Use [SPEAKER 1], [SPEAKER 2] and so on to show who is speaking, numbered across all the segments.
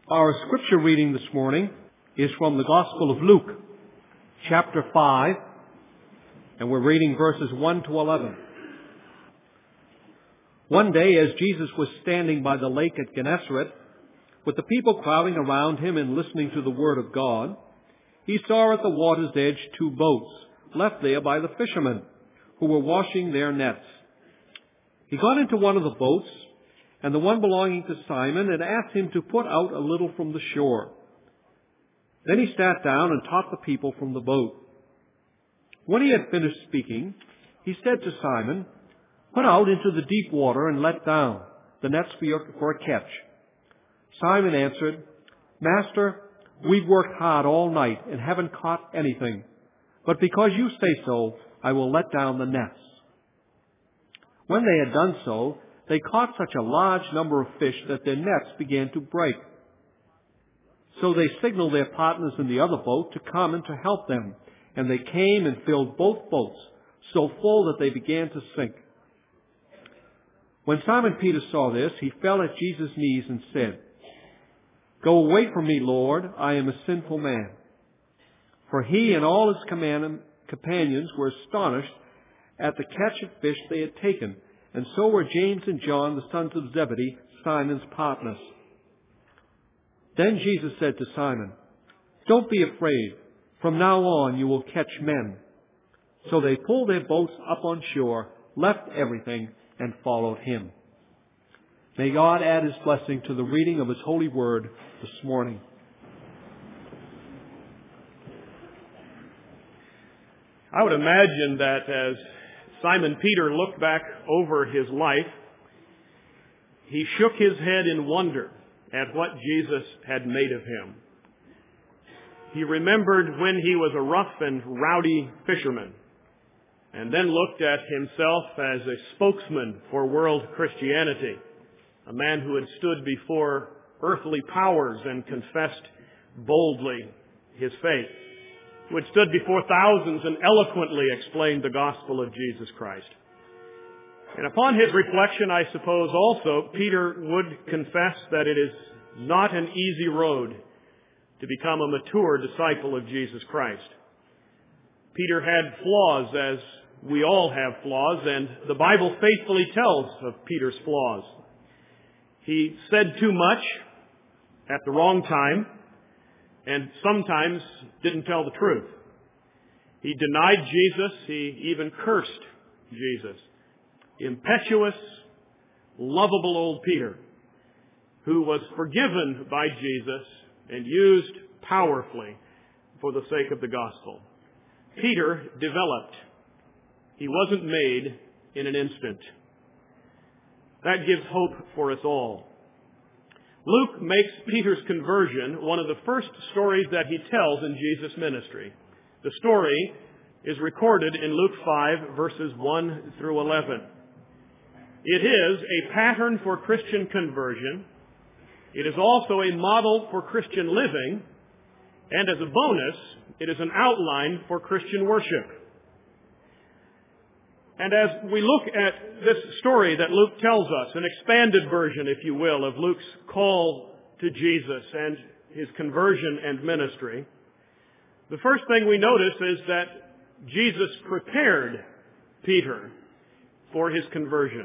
[SPEAKER 1] Our scripture reading this morning is from the Gospel of Luke, chapter 5, and we're reading verses 1 to 11. One day, as Jesus was standing by the lake at Gennesaret, with the people crowding around him and listening to the word of God, he saw at the water's edge 2 boats left there by the fishermen who were washing their nets. He got into one of the boats, and the one belonging to Simon, and asked him to put out a little from the shore. Then he sat down and taught the people from the boat. When he had finished speaking, he said to Simon, "Put out into the deep water and let down the nets for a catch." Simon answered, "Master, we've worked hard all night and haven't caught anything. But because you say so, I will let down the nets." When they had done so, they caught such a large number of fish that their nets began to break. So they signaled their partners in the other boat to come and to help them, and they came and filled both boats so full that they began to sink. When Simon Peter saw this, he fell at Jesus' knees and said, "Go away from me, Lord, I am a sinful man." For he and all his companions were astonished at the catch of fish they had taken, and so were James and John, the sons of Zebedee, Simon's partners. Then Jesus said to Simon, "Don't be afraid. From now on you will catch men." So they pulled their boats up on shore, left everything, and followed him. May God add his blessing to the reading of his holy word this morning.
[SPEAKER 2] I would imagine that as Simon Peter looked back over his life, he shook his head in wonder at what Jesus had made of him. He remembered when he was a rough and rowdy fisherman, and then looked at himself as a spokesman for world Christianity, a man who had stood before earthly powers and confessed boldly his faith, who had stood before thousands and eloquently explained the gospel of Jesus Christ. And upon his reflection, I suppose also, Peter would confess that it is not an easy road to become a mature disciple of Jesus Christ. Peter had flaws, as we all have flaws, and the Bible faithfully tells of Peter's flaws. He said too much at the wrong time, and sometimes didn't tell the truth. He denied Jesus. He even cursed Jesus. Impetuous, lovable old Peter, who was forgiven by Jesus and used powerfully for the sake of the gospel. Peter developed. He wasn't made in an instant. That gives hope for us all. Luke makes Peter's conversion one of the first stories that he tells in Jesus' ministry. The story is recorded in Luke 5, verses 1 through 11. It is a pattern for Christian conversion. It is also a model for Christian living. And as a bonus, it is an outline for Christian worship. And as we look at this story that Luke tells us, an expanded version, if you will, of Luke's call to Jesus and his conversion and ministry, the first thing we notice is that Jesus prepared Peter for his conversion.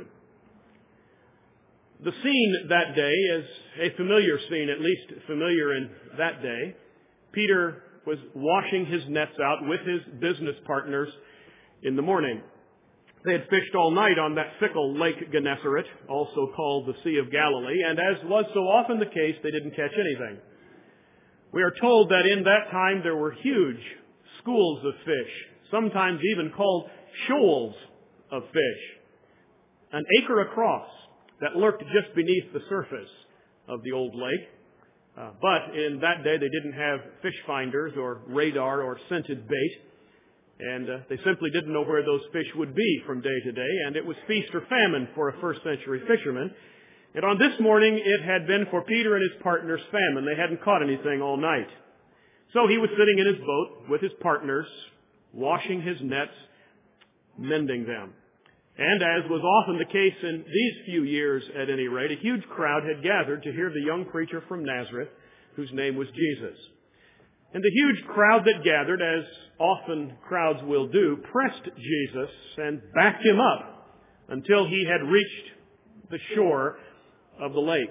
[SPEAKER 2] The scene that day is a familiar scene, at least familiar in that day. Peter was washing his nets out with his business partners in the morning. They had fished all night on that fickle Lake Gennesaret, also called the Sea of Galilee, and as was so often the case, they didn't catch anything. We are told that in that time there were huge schools of fish, sometimes even called shoals of fish, an acre across, that lurked just beneath the surface of the old lake. But in that day they didn't have fish finders or radar or scented bait. And they simply didn't know where those fish would be from day to day, and it was feast or famine for a first century fisherman. And on this morning, it had been for Peter and his partners famine. They hadn't caught anything all night. So he was sitting in his boat with his partners, washing his nets, mending them. And as was often the case in these few years at any rate, a huge crowd had gathered to hear the young preacher from Nazareth, whose name was Jesus. And the huge crowd that gathered, as often crowds will do, pressed Jesus and backed him up until he had reached the shore of the lake.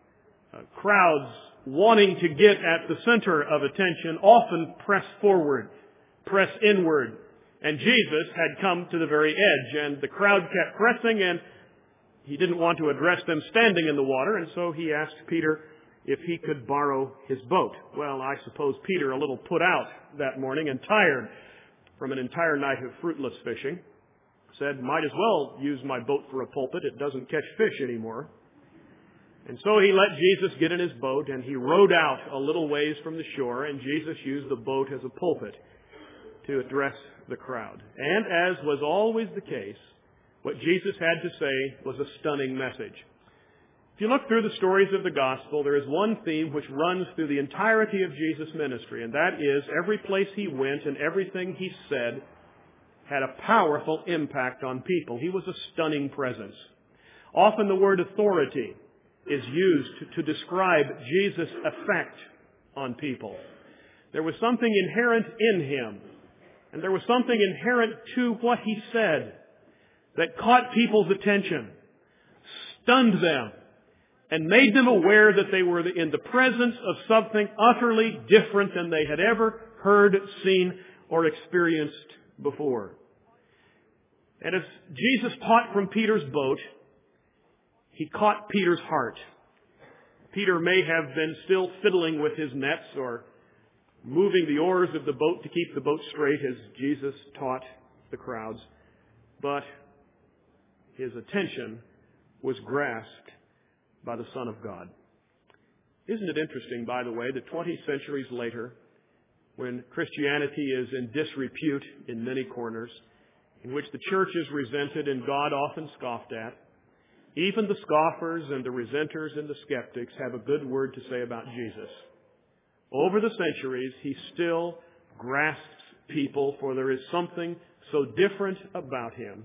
[SPEAKER 2] Crowds wanting to get at the center of attention often press forward, press inward. And Jesus had come to the very edge, and the crowd kept pressing, and he didn't want to address them standing in the water, and so he asked Peter if he could borrow his boat. Well, I suppose Peter, a little put out that morning and tired from an entire night of fruitless fishing, said, might as well use my boat for a pulpit. It doesn't catch fish anymore. And so he let Jesus get in his boat, and he rowed out a little ways from the shore, and Jesus used the boat as a pulpit to address the crowd. And as was always the case, what Jesus had to say was a stunning message. If you look through the stories of the gospel, there is one theme which runs through the entirety of Jesus' ministry, and that is every place he went and everything he said had a powerful impact on people. He was a stunning presence. Often the word authority is used to describe Jesus' effect on people. There was something inherent in him, and there was something inherent to what he said that caught people's attention, stunned them, and made them aware that they were in the presence of something utterly different than they had ever heard, seen, or experienced before. And as Jesus taught from Peter's boat, he caught Peter's heart. Peter may have been still fiddling with his nets or moving the oars of the boat to keep the boat straight as Jesus taught the crowds, but his attention was grasped by the Son of God. Isn't it interesting, by the way, that 20 centuries later, when Christianity is in disrepute in many corners, in which the church is resented and God often scoffed at, even the scoffers and the resenters and the skeptics have a good word to say about Jesus. Over the centuries, he still grasps people, for there is something so different about him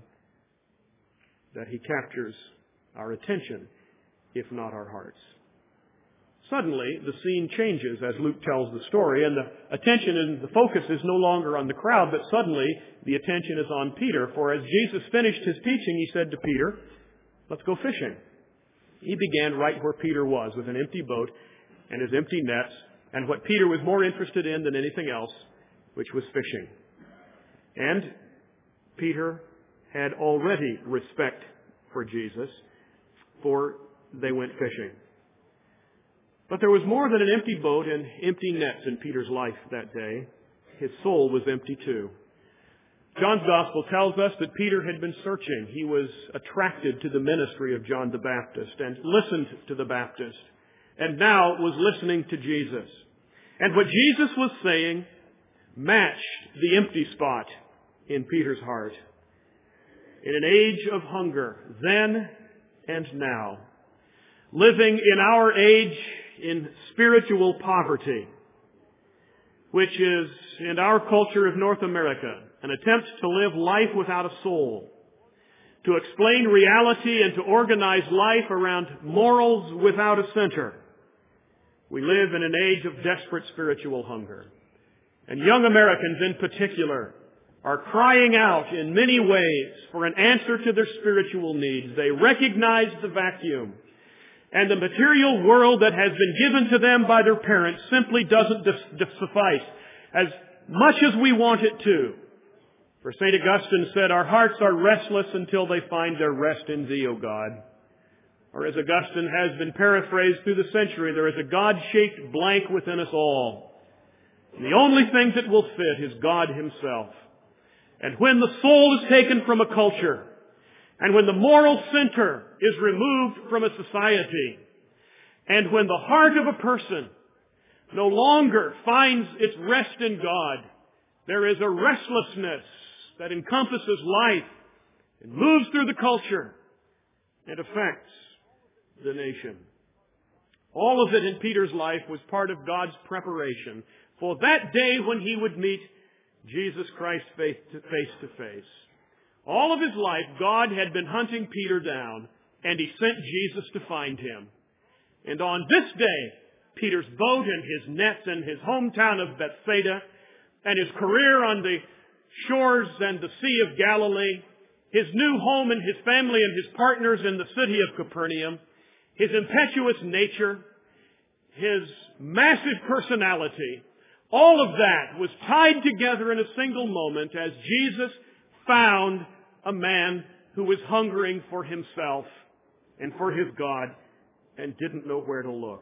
[SPEAKER 2] that he captures our attention, if not our hearts. Suddenly, the scene changes as Luke tells the story, and the attention and the focus is no longer on the crowd, but suddenly the attention is on Peter. For as Jesus finished his teaching, he said to Peter, let's go fishing. He began right where Peter was, with an empty boat and his empty nets, and what Peter was more interested in than anything else, which was fishing. And Peter had already respect for Jesus, for they went fishing. But there was more than an empty boat and empty nets in Peter's life that day. His soul was empty too. John's Gospel tells us that Peter had been searching. He was attracted to the ministry of John the Baptist and listened to the Baptist, and now was listening to Jesus. And what Jesus was saying matched the empty spot in Peter's heart. In an age of hunger, then and now, living in our age in spiritual poverty, which is, in our culture of North America, an attempt to live life without a soul, to explain reality and to organize life around morals without a center. We live in an age of desperate spiritual hunger. And young Americans in particular are crying out in many ways for an answer to their spiritual needs. They recognize the vacuum. And the material world that has been given to them by their parents simply doesn't suffice as much as we want it to. For St. Augustine said, our hearts are restless until they find their rest in Thee, O God. Or as Augustine has been paraphrased through the century, there is a God-shaped blank within us all. And the only thing that will fit is God Himself. And when the soul is taken from a culture, and when the moral center is removed from a society, and when the heart of a person no longer finds its rest in God, there is a restlessness that encompasses life and moves through the culture and affects the nation. All of it in Peter's life was part of God's preparation for that day when he would meet Jesus Christ face to face. All of his life, God had been hunting Peter down, and he sent Jesus to find him. And on this day, Peter's boat and his nets and his hometown of Bethsaida and his career on the shores and the Sea of Galilee, his new home and his family and his partners in the city of Capernaum, his impetuous nature, his massive personality, all of that was tied together in a single moment as Jesus found a man who was hungering for himself and for his God and didn't know where to look.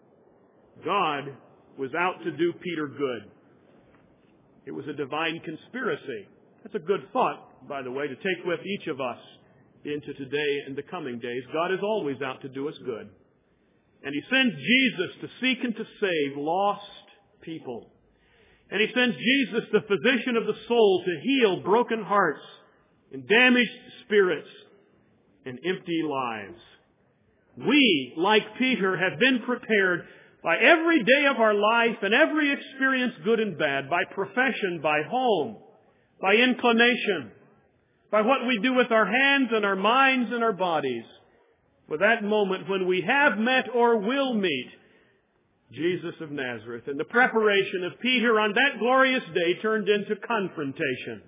[SPEAKER 2] God was out to do Peter good. It was a divine conspiracy. That's a good thought, by the way, to take with each of us into today and the coming days. God is always out to do us good. And He sends Jesus to seek and to save lost people. And He sends Jesus, the physician of the soul, to heal broken hearts and damaged spirits and empty lives. We, like Peter, have been prepared by every day of our life and every experience, good and bad, by profession, by home, by inclination, by what we do with our hands and our minds and our bodies, for that moment when we have met or will meet Jesus of Nazareth. And the preparation of Peter on that glorious day turned into confrontation.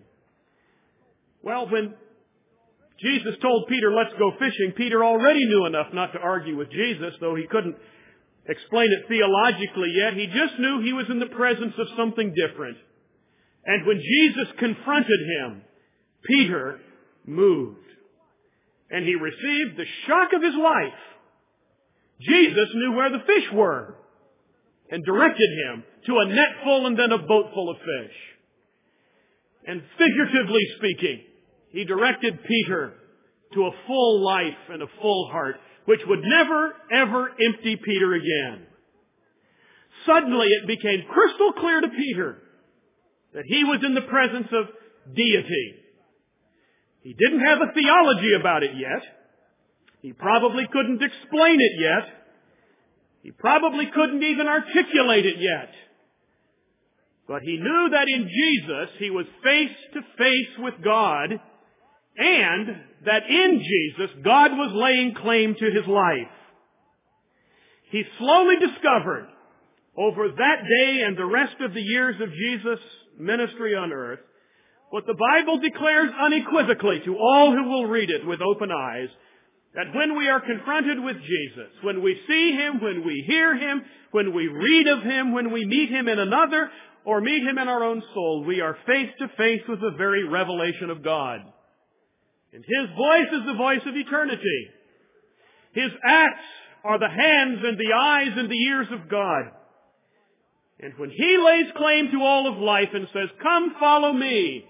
[SPEAKER 2] Well, when Jesus told Peter, let's go fishing, Peter already knew enough not to argue with Jesus, though he couldn't explain it theologically yet. He just knew he was in the presence of something different. And when Jesus confronted him, Peter moved. And he received the shock of his life. Jesus knew where the fish were and directed him to a net full and then a boat full of fish. And figuratively speaking, He directed Peter to a full life and a full heart, which would never, ever empty Peter again. Suddenly it became crystal clear to Peter that he was in the presence of deity. He didn't have a theology about it yet. He probably couldn't explain it yet. He probably couldn't even articulate it yet. But he knew that in Jesus he was face to face with God, and that in Jesus God was laying claim to his life. He slowly discovered over that day and the rest of the years of Jesus' ministry on earth what the Bible declares unequivocally to all who will read it with open eyes, that when we are confronted with Jesus, when we see Him, when we hear Him, when we read of Him, when we meet Him in another or meet Him in our own soul, we are face to face with the very revelation of God. And His voice is the voice of eternity. His acts are the hands and the eyes and the ears of God. And when He lays claim to all of life and says, "Come, follow me,"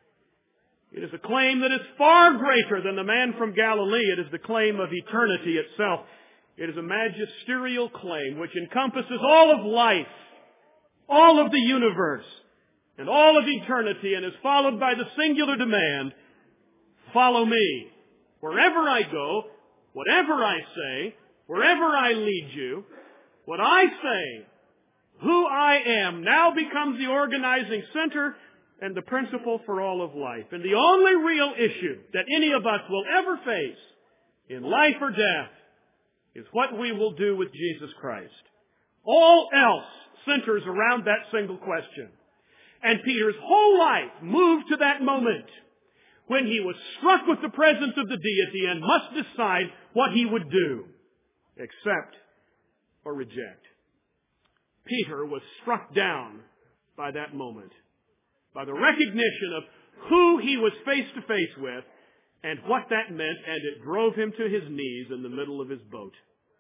[SPEAKER 2] it is a claim that is far greater than the man from Galilee. It is the claim of eternity itself. It is a magisterial claim which encompasses all of life, all of the universe, and all of eternity, and is followed by the singular demand, "Follow me." Wherever I go, whatever I say, wherever I lead you, what I say, who I am, now becomes the organizing center and the principle for all of life. And the only real issue that any of us will ever face in life or death is what we will do with Jesus Christ. All else centers around that single question. And Peter's whole life moved to that moment when he was struck with the presence of the deity and must decide what he would do, accept or reject. Peter was struck down by that moment, by the recognition of who he was face to face with and what that meant, and it drove him to his knees in the middle of his boat.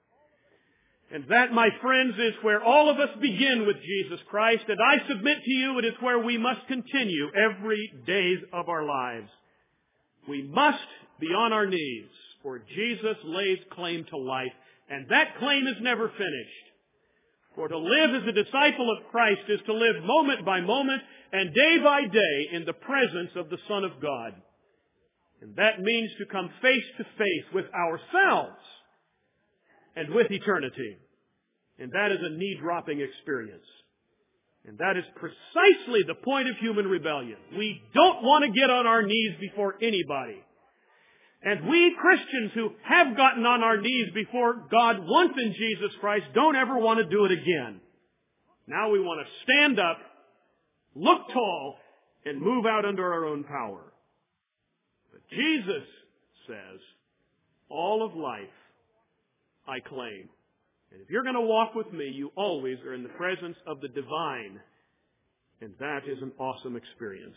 [SPEAKER 2] And that, my friends, is where all of us begin with Jesus Christ, and I submit to you it is where we must continue every day of our lives. We must be on our knees, for Jesus lays claim to life, and that claim is never finished. For to live as a disciple of Christ is to live moment by moment and day by day in the presence of the Son of God. And that means to come face to face with ourselves and with eternity. And that is a knee-dropping experience. And that is precisely the point of human rebellion. We don't want to get on our knees before anybody. And we Christians who have gotten on our knees before God once in Jesus Christ don't ever want to do it again. Now we want to stand up, look tall, and move out under our own power. But Jesus says, all of life I claim. And if you're going to walk with me, you always are in the presence of the divine. And that is an awesome experience.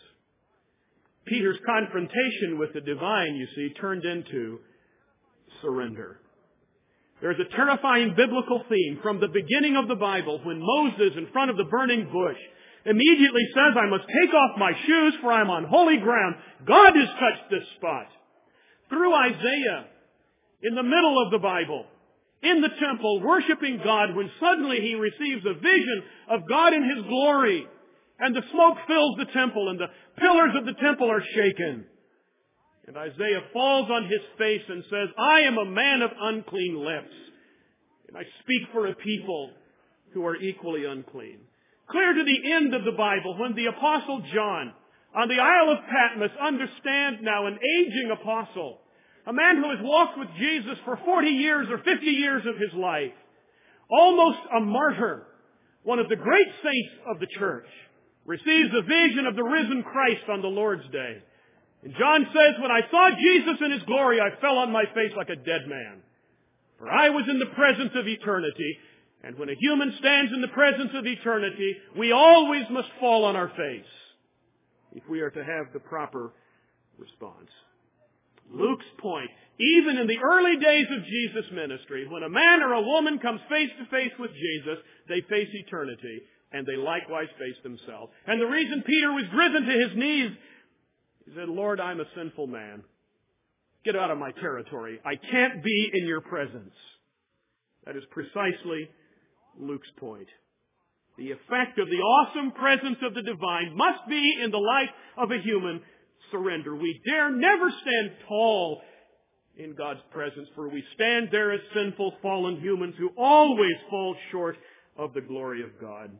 [SPEAKER 2] Peter's confrontation with the divine, you see, turned into surrender. There's a terrifying biblical theme from the beginning of the Bible when Moses, in front of the burning bush, immediately says, I must take off my shoes for I'm on holy ground. God has touched this spot. Through Isaiah, in the middle of the Bible, in the temple, worshiping God, when suddenly he receives a vision of God in His glory, and the smoke fills the temple, and the pillars of the temple are shaken. And Isaiah falls on his face and says, I am a man of unclean lips, and I speak for a people who are equally unclean. Clear to the end of the Bible, when the Apostle John, on the Isle of Patmos, understands now, an aging apostle, a man who has walked with Jesus for 40 years or 50 years of his life, almost a martyr, one of the great saints of the church, receives a vision of the risen Christ on the Lord's day. And John says, when I saw Jesus in His glory, I fell on my face like a dead man. For I was in the presence of eternity, and when a human stands in the presence of eternity, we always must fall on our face if we are to have the proper response. Luke's point, even in the early days of Jesus' ministry, when a man or a woman comes face to face with Jesus, they face eternity, and they likewise face themselves. And the reason Peter was driven to his knees, he said, Lord, I'm a sinful man. Get out of my territory. I can't be in your presence. That is precisely Luke's point. The effect of the awesome presence of the divine must be in the life of a human surrender. We dare never stand tall in God's presence, for we stand there as sinful, fallen humans who always fall short of the glory of God.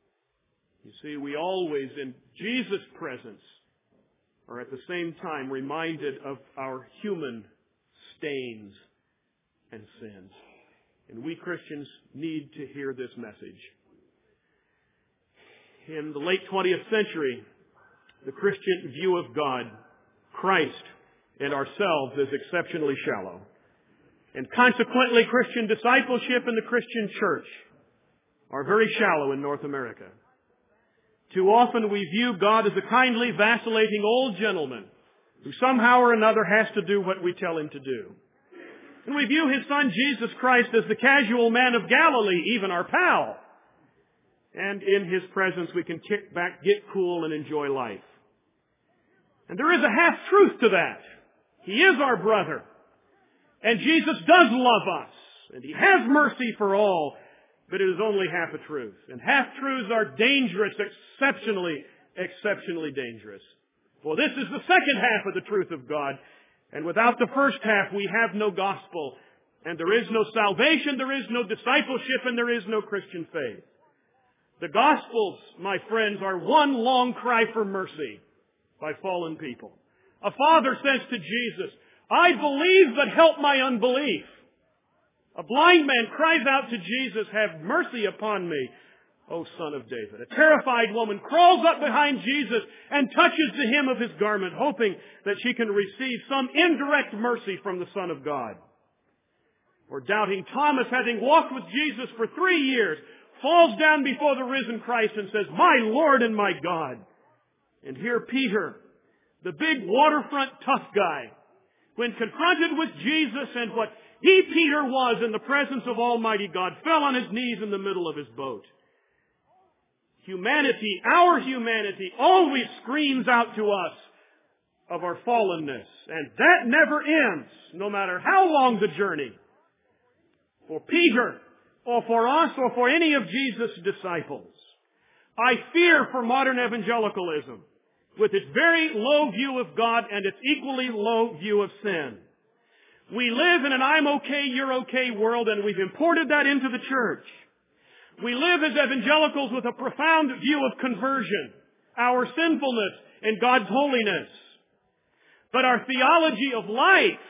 [SPEAKER 2] You see, we always, in Jesus' presence, are at the same time reminded of our human stains and sins. And we Christians need to hear this message. In the late 20th century, the Christian view of God, Christ, and ourselves is exceptionally shallow. And consequently, Christian discipleship in the Christian church are very shallow in North America. Too often we view God as a kindly, vacillating old gentleman who somehow or another has to do what we tell Him to do. And we view His Son, Jesus Christ, as the casual man of Galilee, even our pal. And in His presence we can kick back, get cool, and enjoy life. And there is a half-truth to that. He is our brother. And Jesus does love us. And He has mercy for all. But it is only half a truth. And half-truths are dangerous, exceptionally dangerous. For this is the second half of the truth of God. And without the first half, we have no gospel. And there is no salvation, there is no discipleship, and there is no Christian faith. The Gospels, my friends, are one long cry for mercy by fallen people. A father says to Jesus, I believe, but help my unbelief. A blind man cries out to Jesus, have mercy upon me, O Son of David. A terrified woman crawls up behind Jesus and touches the hem of His garment, hoping that she can receive some indirect mercy from the Son of God. Or doubting Thomas, having walked with Jesus for 3 years, falls down before the risen Christ and says, my Lord and my God. And here Peter, the big waterfront tough guy, when confronted with Jesus and what he, Peter, was in the presence of Almighty God, fell on his knees in the middle of his boat. Humanity, our humanity, always screams out to us of our fallenness. And that never ends, no matter how long the journey. For Peter, or for us, or for any of Jesus' disciples. I fear for modern evangelicalism, with its very low view of God and its equally low view of sin. We live in an I'm okay, you're okay world, and we've imported that into the church. We live as evangelicals with a profound view of conversion, our sinfulness, and God's holiness. But our theology of life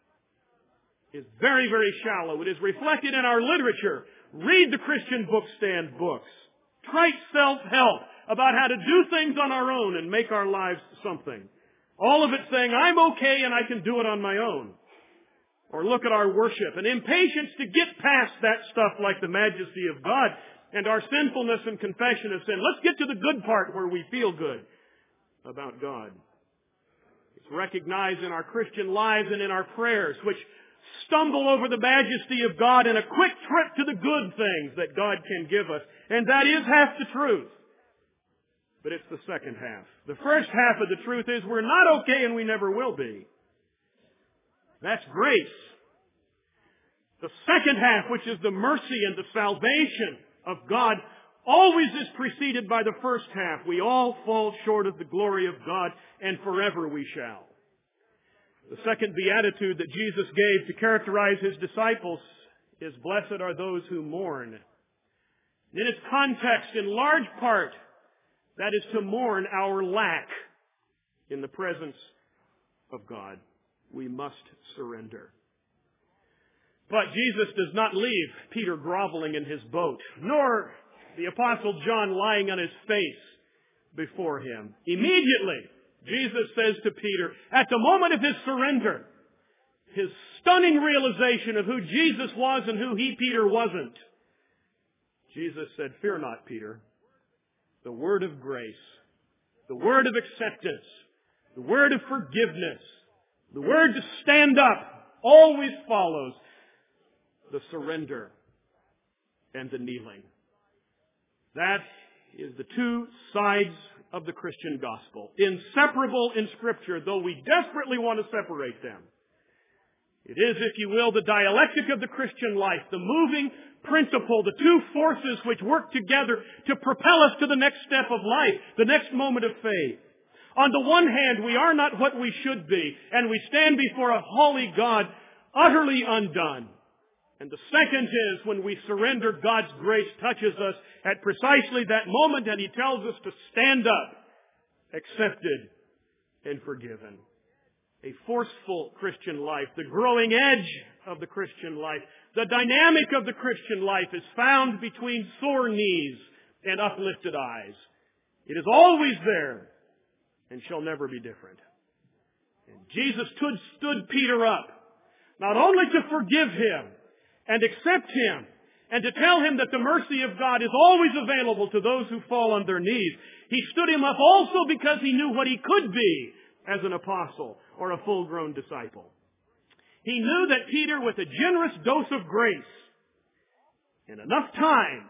[SPEAKER 2] is very, very shallow. It is reflected in our literature. Read the Christian bookstand books. Trite self-help about how to do things on our own and make our lives something. All of it saying, I'm okay and I can do it on my own. Or look at our worship, an impatience to get past that stuff like the majesty of God and our sinfulness and confession of sin. Let's get to the good part where we feel good about God. It's recognized in our Christian lives and in our prayers, which stumble over the majesty of God and a quick trip to the good things that God can give us. And that is half the truth. But it's the second half. The first half of the truth is we're not okay and we never will be. That's grace. The second half, which is the mercy and the salvation of God, always is preceded by the first half. We all fall short of the glory of God, and forever we shall. The second beatitude that Jesus gave to characterize His disciples is, blessed are those who mourn. In its context, in large part, that is to mourn our lack in the presence of God. We must surrender. But Jesus does not leave Peter groveling in his boat, nor the Apostle John lying on his face before him. Immediately, Jesus says to Peter, at the moment of his surrender, his stunning realization of who Jesus was and who he, Peter, wasn't, Jesus said, fear not, Peter. The word of grace, the word of acceptance, the word of forgiveness, the word to stand up always follows the surrender and the kneeling. That is the two sides of the Christian gospel, inseparable in Scripture, though we desperately want to separate them. It is, if you will, the dialectic of the Christian life, the moving principle, the two forces which work together to propel us to the next step of life, the next moment of faith. On the one hand, we are not what we should be, and we stand before a holy God utterly undone. And the second is when we surrender, God's grace touches us at precisely that moment, and He tells us to stand up, accepted and forgiven. A forceful Christian life, the growing edge of the Christian life, the dynamic of the Christian life is found between sore knees and uplifted eyes. It is always there and shall never be different. And Jesus stood Peter up, not only to forgive him and accept him and to tell him that the mercy of God is always available to those who fall on their knees. He stood him up also because he knew what he could be as an apostle or a full-grown disciple. He knew that Peter, with a generous dose of grace and enough time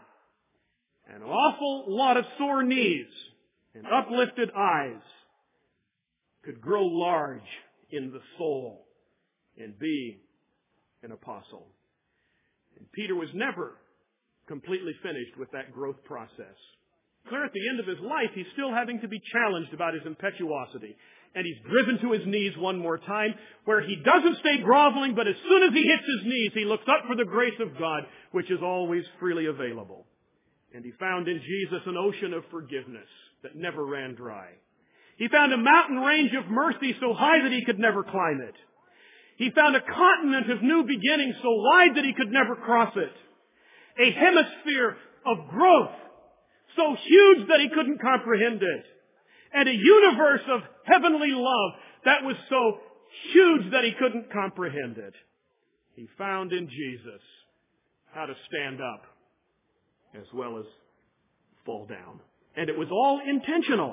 [SPEAKER 2] and an awful lot of sore knees and uplifted eyes, could grow large in the soul and be an apostle. And Peter was never completely finished with that growth process. Clear at the end of his life, he's still having to be challenged about his impetuosity. And he's driven to his knees one more time, where he doesn't stay groveling, but as soon as he hits his knees, he looks up for the grace of God, which is always freely available. And he found in Jesus an ocean of forgiveness that never ran dry. He found a mountain range of mercy so high that he could never climb it. He found a continent of new beginnings so wide that he could never cross it. A hemisphere of growth so huge that he couldn't comprehend it. And a universe of heavenly love that was so huge that he couldn't comprehend it. He found in Jesus how to stand up as well as fall down. And it was all intentional.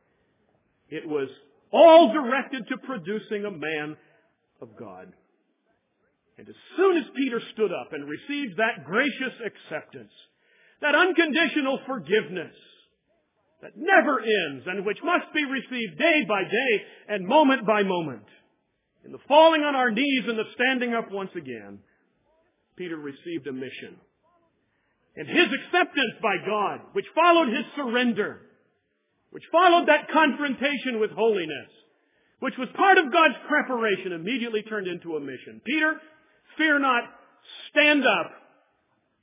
[SPEAKER 2] It was all directed to producing a man of God. And as soon as Peter stood up and received that gracious acceptance, that unconditional forgiveness that never ends and which must be received day by day and moment by moment, in the falling on our knees and the standing up once again, Peter received a mission. And his acceptance by God, which followed his surrender, which followed that confrontation with holiness, which was part of God's preparation, immediately turned into a mission. Peter, fear not, stand up,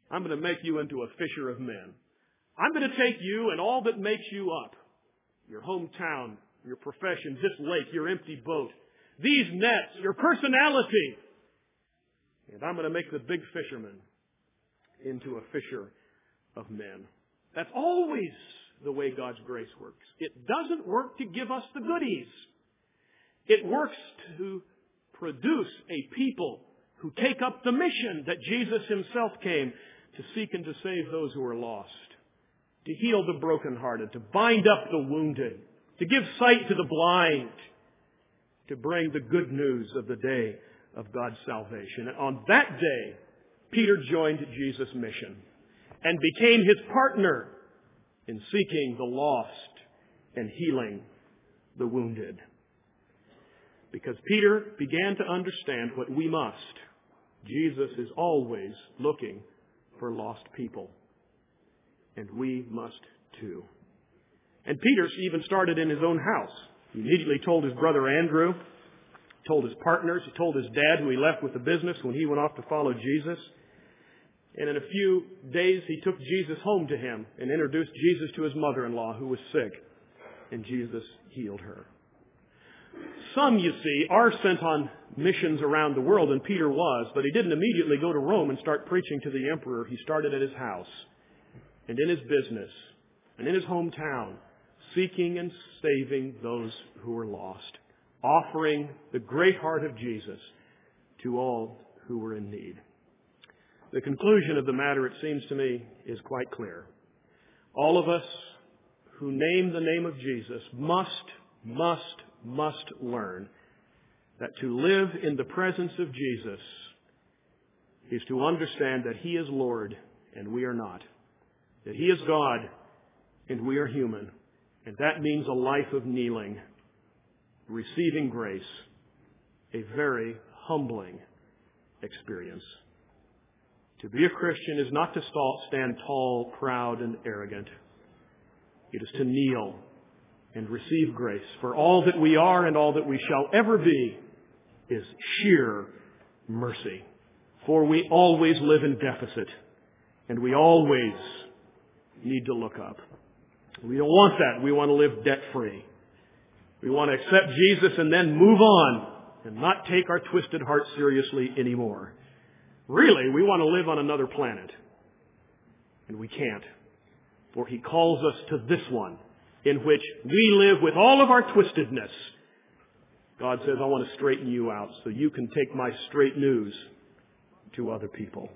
[SPEAKER 2] I'm going to make you into a fisher of men. I'm going to take you and all that makes you up, your hometown, your profession, this lake, your empty boat, these nets, your personality, and I'm going to make the big fisherman into a fisher of men. That's always the way God's grace works. It doesn't work to give us the goodies. It works to produce a people who take up the mission that Jesus himself came to seek and to save those who are lost, to heal the brokenhearted, to bind up the wounded, to give sight to the blind, to bring the good news of the day of God's salvation. And on that day, Peter joined Jesus' mission and became his partner in seeking the lost and healing the wounded. Because Peter began to understand what we must. Jesus is always looking for lost people. And we must too. And Peter even started in his own house. He immediately told his brother Andrew, told his partners, he told his dad who he left with the business when he went off to follow Jesus. And in a few days he took Jesus home to him and introduced Jesus to his mother-in-law who was sick. And Jesus healed her. Some, you see, are sent on missions around the world, and Peter was, but he didn't immediately go to Rome and start preaching to the emperor. He started at his house and in his business and in his hometown, seeking and saving those who were lost, offering the great heart of Jesus to all who were in need. The conclusion of the matter, it seems to me, is quite clear. All of us who name the name of Jesus must learn that to live in the presence of Jesus is to understand that He is Lord and we are not. That He is God and we are human. And that means a life of kneeling, receiving grace, a very humbling experience. To be a Christian is not to stand tall, proud, and arrogant. It is to kneel and receive grace. For all that we are and all that we shall ever be is sheer mercy. For we always live in deficit, and we always need to look up. We don't want that. We want to live debt-free. We want to accept Jesus and then move on and not take our twisted heart seriously anymore. Really, we want to live on another planet. And we can't. For He calls us to this one, in which we live with all of our twistedness. God says, I want to straighten you out so you can take my straight news to other people.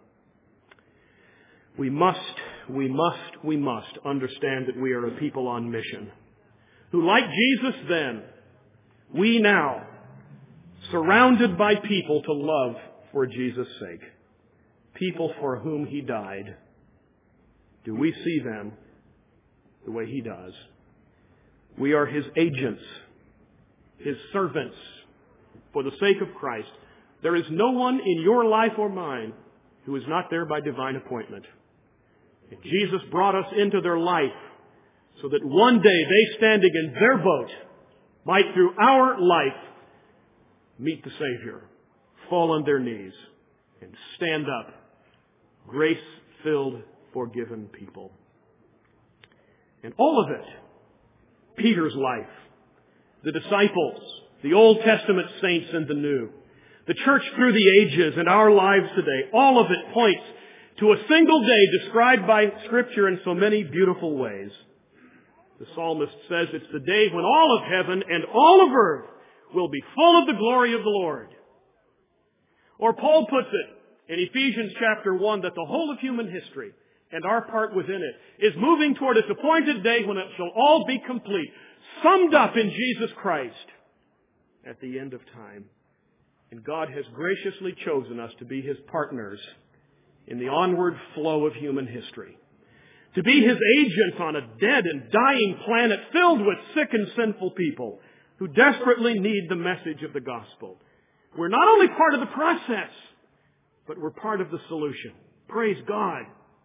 [SPEAKER 2] We must understand that we are a people on mission, who, like Jesus then, we now, surrounded by people to love for Jesus' sake, people for whom He died, do we see them the way He does? We are His agents, His servants, for the sake of Christ. There is no one in your life or mine who is not there by divine appointment. And Jesus brought us into their life so that one day they, standing in their boat, might through our life meet the Savior, fall on their knees, and stand up, grace-filled, forgiven people. And all of it, Peter's life, the disciples, the Old Testament saints and the New, the church through the ages and our lives today, all of it points to a single day described by Scripture in so many beautiful ways. The psalmist says it's the day when all of heaven and all of earth will be full of the glory of the Lord. Or Paul puts it in Ephesians chapter 1 that the whole of human history and our part within it is moving toward its appointed day when it shall all be complete, summed up in Jesus Christ at the end of time. And God has graciously chosen us to be His partners in the onward flow of human history. To be His agents on a dead and dying planet filled with sick and sinful people who desperately need the message of the gospel. We're not only part of the process, but we're part of the solution. Praise God.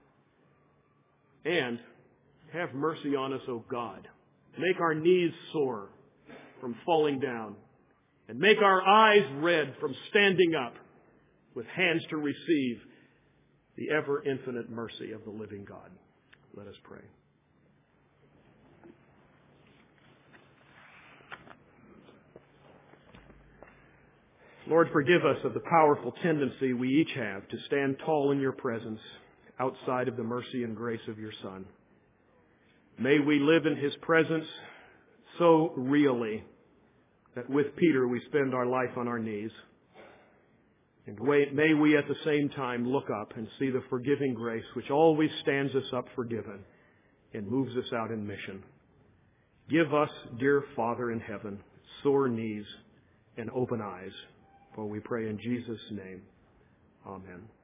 [SPEAKER 2] And have mercy on us, O God. Make our knees sore from falling down. And make our eyes red from standing up with hands to receive the ever infinite mercy of the living God. Let us pray. Lord, forgive us of the powerful tendency we each have to stand tall in your presence outside of the mercy and grace of your Son. May we live in his presence so really that with Peter we spend our life on our knees. And may we at the same time look up and see the forgiving grace which always stands us up forgiven and moves us out in mission. Give us, dear Father in heaven, sore knees and open eyes. For we pray in Jesus' name. Amen.